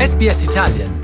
SBS Italian.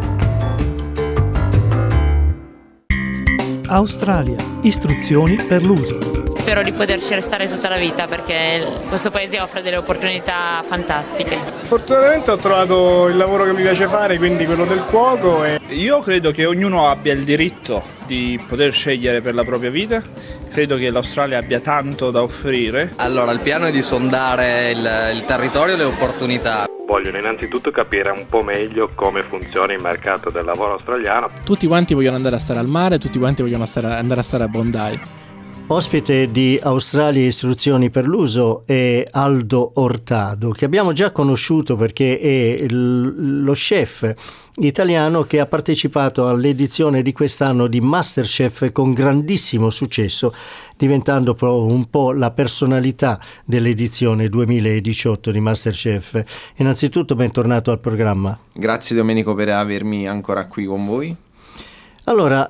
Australia. Istruzioni per l'uso. Spero di poterci restare tutta la vita perché questo paese offre delle opportunità fantastiche. Fortunatamente ho trovato il lavoro che mi piace fare, quindi quello del cuoco. Io credo che ognuno abbia il diritto di poter scegliere per la propria vita. Credo che l'Australia abbia tanto da offrire. Allora, il piano è di sondare il territorio e le opportunità. Vogliono innanzitutto capire un po' meglio come funziona il mercato del lavoro australiano. Tutti quanti vogliono andare a stare al mare, tutti quanti vogliono andare a stare a Bondi. Ospite di Australia Istruzioni per l'uso è Aldo Ortado, che abbiamo già conosciuto perché è lo chef italiano che ha partecipato all'edizione di quest'anno di MasterChef con grandissimo successo, diventando un po' la personalità dell'edizione 2018 di MasterChef. Innanzitutto bentornato al programma. Grazie Domenico per avermi ancora qui con voi. Allora,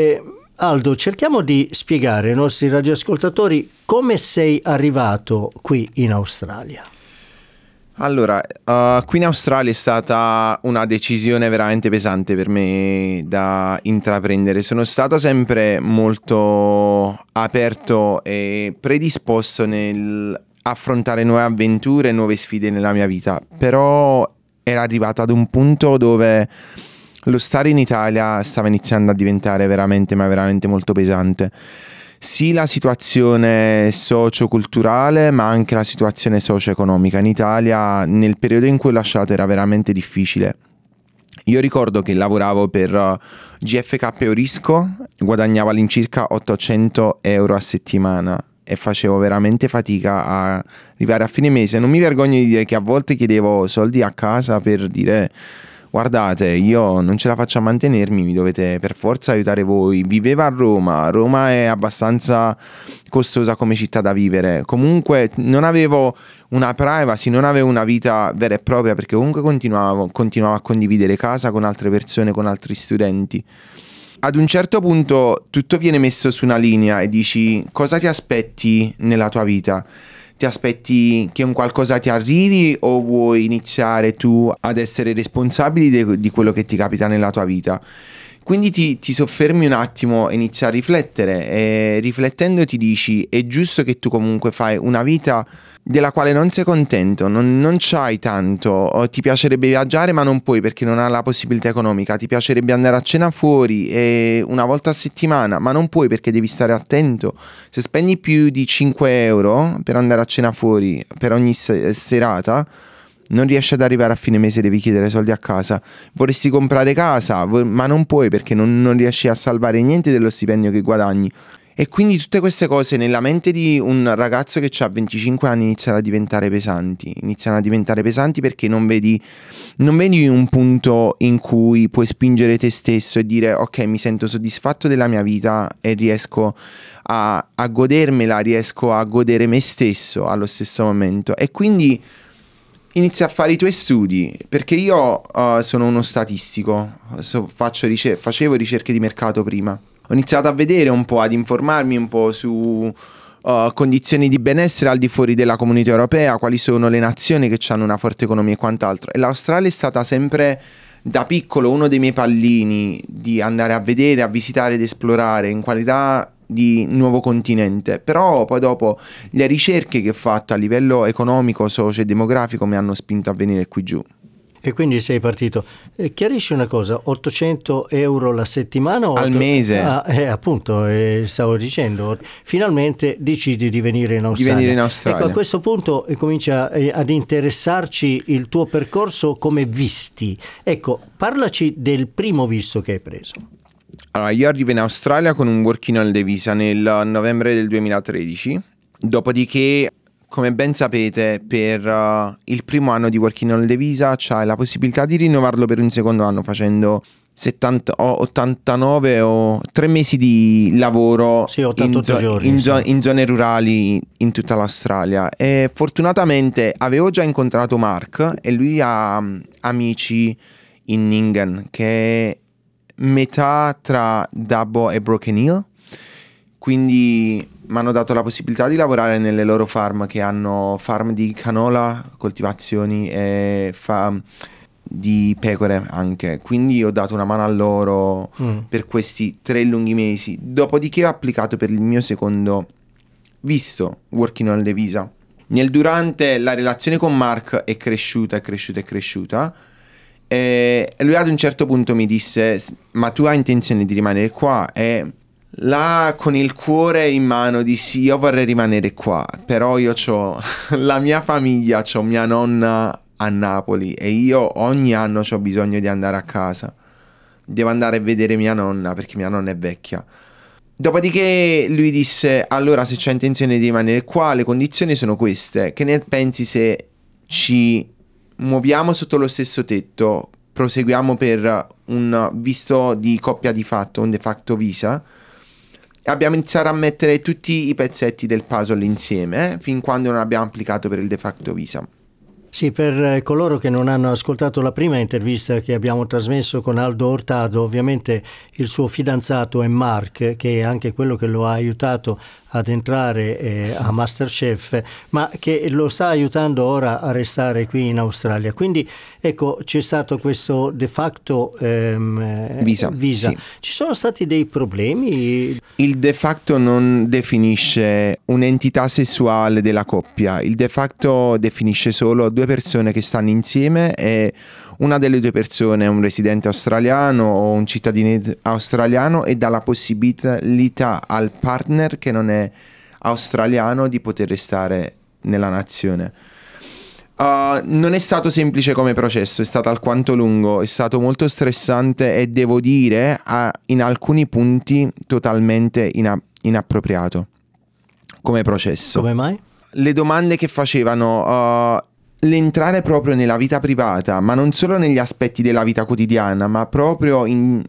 Aldo, cerchiamo di spiegare ai nostri radioascoltatori come sei arrivato qui in Australia. Allora, qui in Australia è stata una decisione veramente pesante per me da intraprendere. Sono stato sempre molto aperto e predisposto nel affrontare nuove avventure, nuove sfide nella mia vita, però era arrivato ad un punto dove lo stare in Italia stava iniziando a diventare veramente, ma veramente molto pesante. Sì, la situazione socio-culturale, ma anche la situazione socio-economica in Italia nel periodo in cui ho lasciato era veramente difficile. Io ricordo che lavoravo per GFK Eurisco, guadagnavo all'incirca 800 euro a settimana e facevo veramente fatica a arrivare a fine mese. Non mi vergogno di dire che a volte chiedevo soldi a casa per dire: guardate, io non ce la faccio a mantenermi, mi dovete per forza aiutare voi. Vivevo a Roma, Roma è abbastanza costosa come città da vivere. Comunque non avevo una privacy, non avevo una vita vera e propria, perché comunque continuavo a condividere casa con altre persone, con altri studenti. Ad un certo punto tutto viene messo su una linea e dici: cosa ti aspetti nella tua vita? Ti aspetti che un qualcosa ti arrivi o vuoi iniziare tu ad essere responsabile di quello che ti capita nella tua vita? Quindi ti soffermi un attimo e inizi a riflettere e riflettendo ti dici: è giusto che tu comunque fai una vita della quale non sei contento, non c'hai tanto, o ti piacerebbe viaggiare ma non puoi perché non hai la possibilità economica, ti piacerebbe andare a cena fuori una volta a settimana ma non puoi perché devi stare attento. Se spendi più di 5 euro per andare a cena fuori per ogni serata, non riesci ad arrivare a fine mese, devi chiedere soldi a casa. Vorresti comprare casa ma non puoi perché non riesci a salvare niente dello stipendio che guadagni. E quindi tutte queste cose nella mente di un ragazzo che ha 25 anni iniziano a diventare pesanti. Iniziano a diventare pesanti perché non vedi un punto in cui puoi spingere te stesso e dire: ok, mi sento soddisfatto della mia vita e riesco a godermela, riesco a godere me stesso allo stesso momento. E quindi inizi a fare i tuoi studi, perché io sono uno statistico, facevo ricerche di mercato prima. Ho iniziato a vedere un po', ad informarmi un po' su condizioni di benessere al di fuori della comunità europea, quali sono le nazioni che hanno una forte economia e quant'altro. E l'Australia è stata sempre da piccolo uno dei miei pallini di andare a vedere, a visitare ed esplorare in qualità di nuovo continente. Però poi dopo le ricerche che ho fatto a livello economico, socio e demografico mi hanno spinto a venire qui giù. E quindi sei partito. Chiarisci una cosa: 800 euro la settimana o al mese? Appunto, stavo dicendo, finalmente decidi di venire in Australia. Ecco, a questo punto comincia ad interessarci il tuo percorso come visti. Ecco, parlaci del primo visto che hai preso. Allora, io arrivo in Australia con un Working Holiday Visa nel novembre del 2013, dopodiché, come ben sapete, per il primo anno di Working Holiday Visa c'hai la possibilità di rinnovarlo per un secondo anno facendo 89 o 3 mesi di lavoro, sì, 88 giorni, in zone rurali in tutta l'Australia. E fortunatamente avevo già incontrato Mark e lui ha amici in Nyngan, che è metà tra Dubbo e Broken Hill, quindi mi hanno dato la possibilità di lavorare nelle loro farm, che hanno farm di canola, coltivazioni e di pecore anche, quindi ho dato una mano a loro per questi 3 lunghi mesi, dopodiché ho applicato per il mio secondo visto Working Holiday Visa. Nel durante la relazione con Mark è cresciuta e lui ad un certo punto mi disse: ma tu hai intenzione di rimanere qua? E là con il cuore in mano dissi: io vorrei rimanere qua, però io ho la mia famiglia, ho mia nonna a Napoli e io ogni anno ho bisogno di andare a casa, devo andare a vedere mia nonna perché mia nonna è vecchia. Dopodiché lui disse: allora se c'è intenzione di rimanere qua, le condizioni sono queste, che ne pensi se ci muoviamo sotto lo stesso tetto, proseguiamo per un visto di coppia di fatto, un de facto visa, e abbiamo iniziato a mettere tutti i pezzetti del puzzle insieme fin quando non abbiamo applicato per il de facto visa. Sì, per coloro che non hanno ascoltato la prima intervista che abbiamo trasmesso con Aldo Ortado, ovviamente il suo fidanzato è Mark, che è anche quello che lo ha aiutato ad entrare a MasterChef, ma che lo sta aiutando ora a restare qui in Australia. Quindi ecco, c'è stato questo de facto visa. Sì. Ci sono stati dei problemi? Il de facto non definisce un'entità sessuale della coppia, il de facto definisce solo 2 persone che stanno insieme e una delle 2 persone è un residente australiano o un cittadino australiano e dà la possibilità al partner che non è australiano di poter restare nella nazione. Non è stato semplice come processo, è stato alquanto lungo, è stato molto stressante e devo dire in alcuni punti totalmente inappropriato come processo. Come mai? Le domande che facevano, l'entrare proprio nella vita privata, ma non solo negli aspetti della vita quotidiana, ma proprio in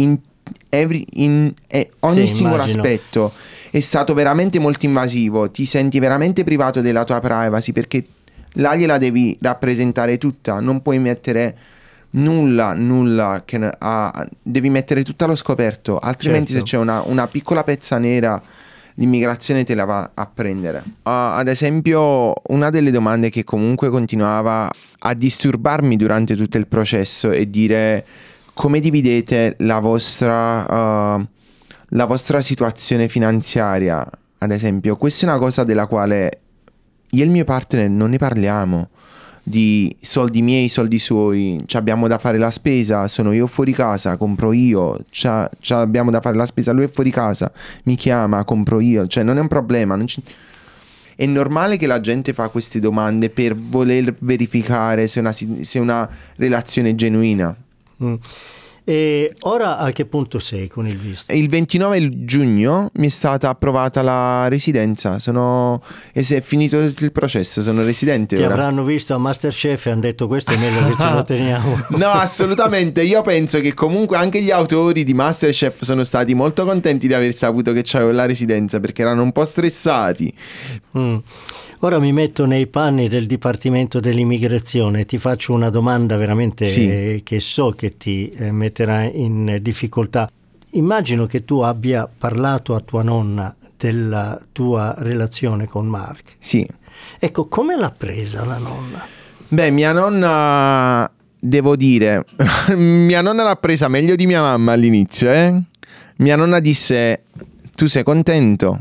ogni singolo aspetto, è stato veramente molto invasivo. Ti senti veramente privato della tua privacy perché là gliela devi rappresentare tutta, non puoi mettere nulla devi mettere tutto allo scoperto, altrimenti se c'è una piccola pezza nera l'immigrazione te la va a prendere. Ad esempio, una delle domande che comunque continuava a disturbarmi durante tutto il processo è dire: come dividete la vostra situazione finanziaria? Ad esempio, questa è una cosa della quale io e il mio partner non ne parliamo, di soldi miei, soldi suoi, abbiamo da fare la spesa, sono io fuori casa, compro io, abbiamo da fare la spesa, lui è fuori casa, mi chiama, compro io, non è un problema. È normale che la gente fa queste domande per voler verificare se una relazione è genuina. E ora a che punto sei con il visto? Il 29 giugno mi è stata approvata la residenza, e se è finito il processo sono residente. Ti ora avranno visto a MasterChef e hanno detto: questo è meglio che ce lo teniamo. No, assolutamente. Io penso che comunque anche gli autori di MasterChef sono stati molto contenti di aver saputo che c'avevo la residenza, perché erano un po' stressati. Ora mi metto nei panni del Dipartimento dell'Immigrazione, ti faccio una domanda veramente che so che ti metterà in difficoltà. Immagino che tu abbia parlato a tua nonna della tua relazione con Mark. Sì. Ecco, come l'ha presa la nonna? Beh, mia nonna, devo dire, mia nonna l'ha presa meglio di mia mamma all'inizio, Mia nonna disse: tu sei contento?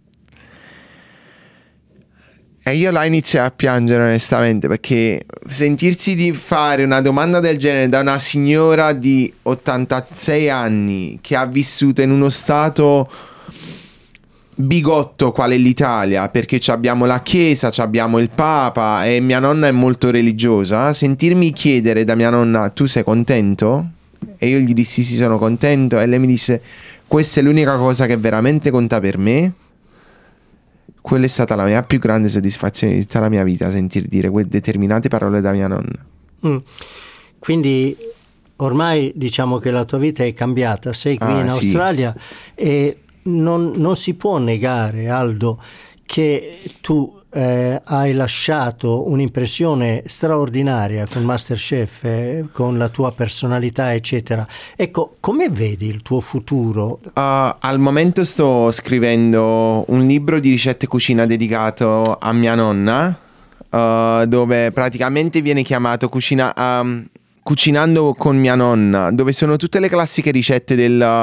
E io là iniziai a piangere onestamente, perché sentirsi di fare una domanda del genere da una signora di 86 anni che ha vissuto in uno stato bigotto quale l'Italia, perché abbiamo la chiesa, abbiamo il papa e mia nonna è molto religiosa, sentirmi chiedere da mia nonna: tu sei contento? E io gli dissi: sì, sono contento. E lei mi disse: questa è l'unica cosa che veramente conta per me. Quella è stata la mia più grande soddisfazione di tutta la mia vita, sentir dire quelle determinate parole da mia nonna. Quindi ormai diciamo che la tua vita è cambiata, sei qui in Australia e non si può negare, Aldo, che tu hai lasciato un'impressione straordinaria con MasterChef, con la tua personalità eccetera. Ecco, come vedi il tuo futuro? Al momento sto scrivendo un libro di ricette cucina dedicato a mia nonna, dove praticamente viene chiamato cucinando con mia nonna, dove sono tutte le classiche ricette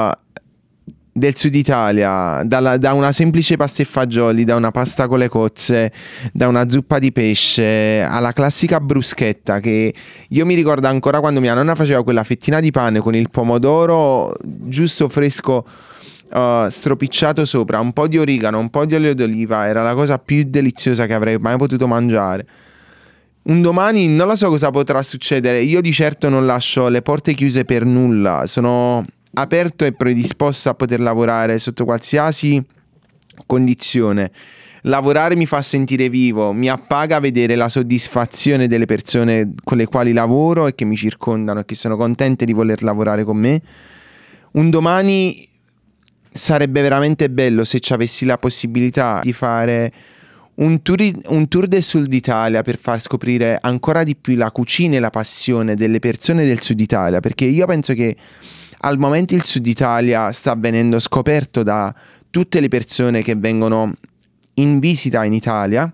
del Sud Italia, da una semplice pasta e fagioli, da una pasta con le cozze, da una zuppa di pesce, alla classica bruschetta, che io mi ricordo ancora quando mia nonna faceva quella fettina di pane con il pomodoro giusto fresco, stropicciato sopra, un po' di origano, un po' di olio d'oliva, era la cosa più deliziosa che avrei mai potuto mangiare. Un domani non lo so cosa potrà succedere, io di certo non lascio le porte chiuse per nulla, sono aperto e predisposto a poter lavorare sotto qualsiasi condizione. Lavorare mi fa sentire vivo, mi appaga vedere la soddisfazione delle persone con le quali lavoro e che mi circondano e che sono contente di voler lavorare con me. Un domani sarebbe veramente bello se ci avessi la possibilità di fare un tour del Sud Italia per far scoprire ancora di più la cucina e la passione delle persone del Sud Italia, perché io penso che al momento il Sud Italia sta venendo scoperto da tutte le persone che vengono in visita in Italia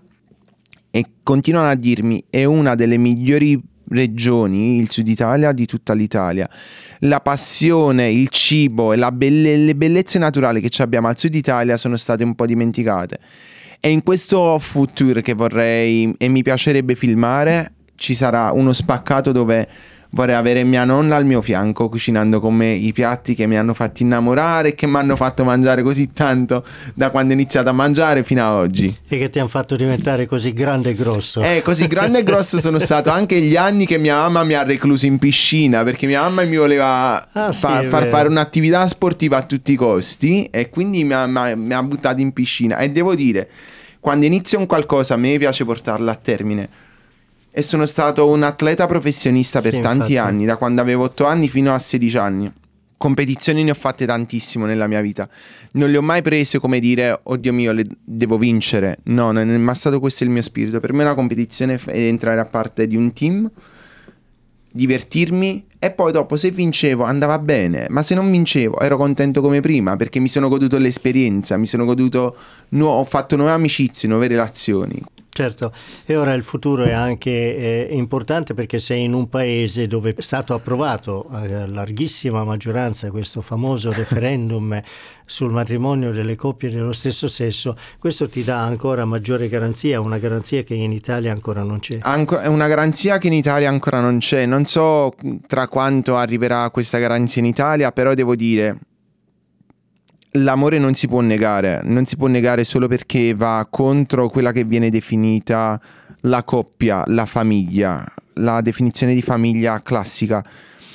e continuano a dirmi è una delle migliori regioni, il Sud Italia, di tutta l'Italia. La passione, il cibo e le bellezze naturali che abbiamo al Sud Italia sono state un po' dimenticate. E in questo food tour che vorrei e mi piacerebbe filmare ci sarà uno spaccato dove vorrei avere mia nonna al mio fianco cucinando con me i piatti che mi hanno fatto innamorare e che mi hanno fatto mangiare così tanto da quando ho iniziato a mangiare fino a oggi. E che ti hanno fatto diventare così grande e grosso. Così grande e grosso sono stato anche gli anni che mia mamma mi ha recluso in piscina, perché mia mamma mi voleva far fare un'attività sportiva a tutti i costi e quindi mi ha buttato in piscina. E devo dire, quando inizio un qualcosa a me piace portarlo a termine. E sono stato un atleta professionista per tanti anni, da quando avevo 8 anni fino a 16 anni. Competizioni ne ho fatte tantissimo nella mia vita. Non le ho mai prese come dire, oddio mio, le devo vincere. No, non è mai stato questo il mio spirito. Per me una competizione è entrare a parte di un team, divertirmi e poi dopo se vincevo andava bene, ma se non vincevo ero contento come prima, perché mi sono goduto l'esperienza, ho fatto nuove amicizie, nuove relazioni. Certo, e ora il futuro è anche importante perché sei in un paese dove è stato approvato a larghissima maggioranza questo famoso referendum sul matrimonio delle coppie dello stesso sesso. Questo ti dà ancora maggiore garanzia, una garanzia che in Italia ancora non c'è. È una garanzia che in Italia ancora non c'è, non so tra quanto arriverà questa garanzia in Italia, però devo dire, l'amore non si può negare solo perché va contro quella che viene definita la coppia, la famiglia, la definizione di famiglia classica.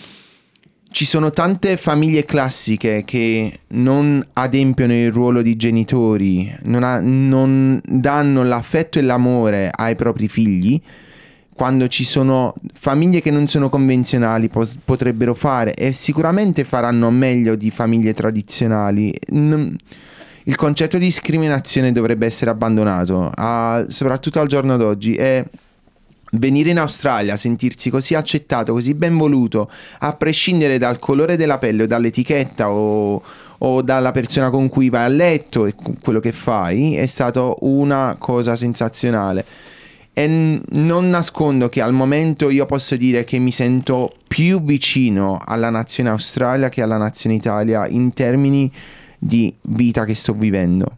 Ci sono tante famiglie classiche che non adempiono il ruolo di genitori, non danno l'affetto e l'amore ai propri figli, quando ci sono famiglie che non sono convenzionali potrebbero fare e sicuramente faranno meglio di famiglie tradizionali. Il concetto di discriminazione dovrebbe essere abbandonato, soprattutto al giorno d'oggi, e venire in Australia, sentirsi così accettato, così ben voluto, a prescindere dal colore della pelle o dall'etichetta o dalla persona con cui vai a letto e quello che fai, è stato una cosa sensazionale. E non nascondo che al momento io posso dire che mi sento più vicino alla nazione Australia che alla nazione Italia in termini di vita che sto vivendo.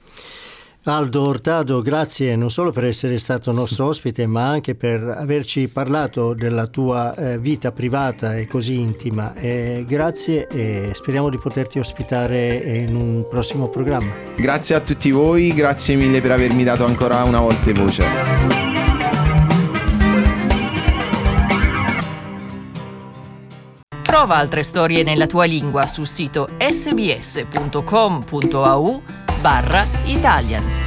Aldo Ortado, grazie non solo per essere stato nostro ospite, ma anche per averci parlato della tua vita privata e così intima. Grazie e speriamo di poterti ospitare in un prossimo programma. Grazie a tutti voi, grazie mille per avermi dato ancora una volta voce. Trova altre storie nella tua lingua sul sito sbs.com.au/Italian.